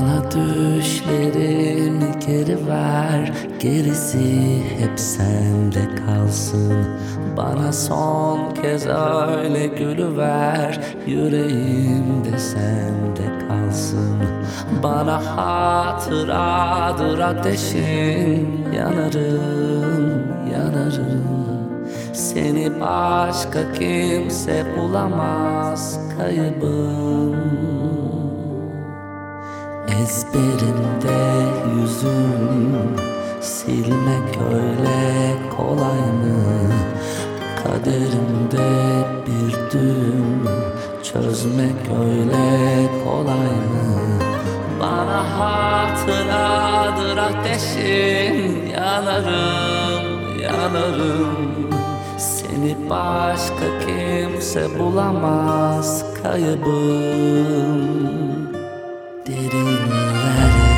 Bana düşlerimi geri ver, gerisi hep sende kalsın. Bana son kez öyle gülüver, yüreğimde sende kalsın. Bana hatıradır ateşin, yanarım, yanarım. Seni başka kimse bulamaz, kaybım. Ezberimde yüzüm, silmek öyle kolay mı? Kaderimde bir düğüm, çözmek öyle kolay mı? Bana hatıradır ateşin, yanarım, yanarım. Seni başka kimse bulamaz, kaybım. Derinlerde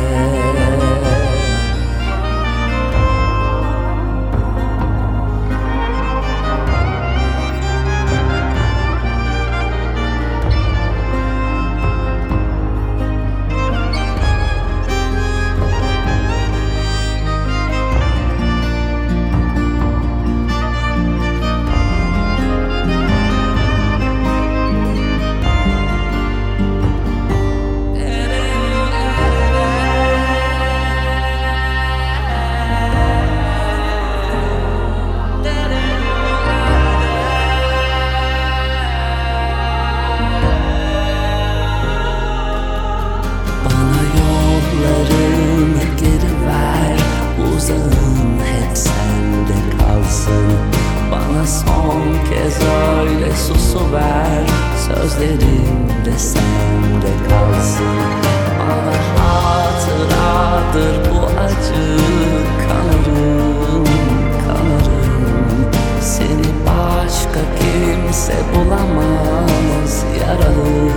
son kez öyle susuver, sözlerim de sende kalsın. Bana hatıradır bu acı, kanarım, kanarım. Seni başka kimse bulamaz, yaralı.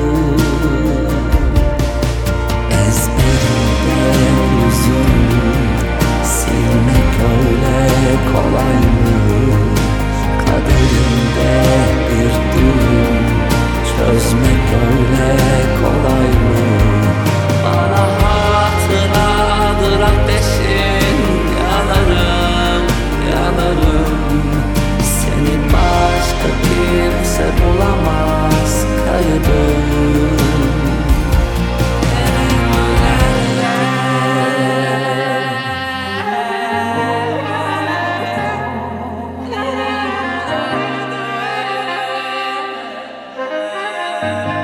Ezberimde yüzüm, silmek öyle kolay mı? Kaderimde bir düğüm, çözmek öyle kolay mı? Bana hatıradır ateşin, yanarım, yanarım. Seni başka kimse bulamaz, kaybım. Yeah.